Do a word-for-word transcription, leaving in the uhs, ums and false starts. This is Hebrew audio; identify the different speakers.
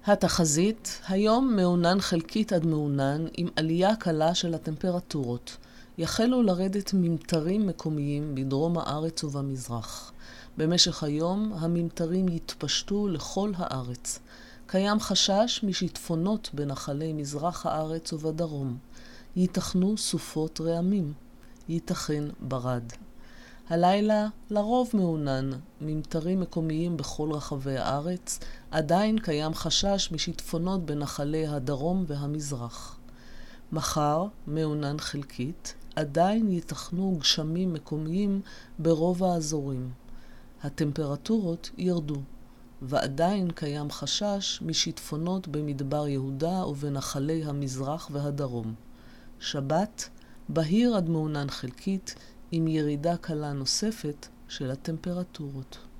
Speaker 1: התחזית, היום מעונן חלקית עד מעונן עם עלייה קלה של הטמפרטורות. יחלו לרדת ממטרים מקומיים בדרום הארץ ובמזרח. במשך היום הממטרים יתפשטו לכל הארץ. קיים חשש משיטפונות בנחלי מזרח הארץ ובדרום. ייתכנו סופות רעמים. ייתכן ברד. הלילה לרוב מעונן, ממטרים מקומיים בכל רחבי הארץ, עדיין קיים חשש משיטפונות בנחלי הדרום והמזרח. מחר, מעונן חלקית, עדיין ייתכנו גשמים מקומיים ברוב האזורים. הטמפרטורות ירדו, ועדיין קיים חשש משיטפונות במדבר יהודה ובנחלי המזרח והדרום. שבת, בהיר עד מעונן חלקית, עם ירידה קלה נוספת של הטמפרטורות.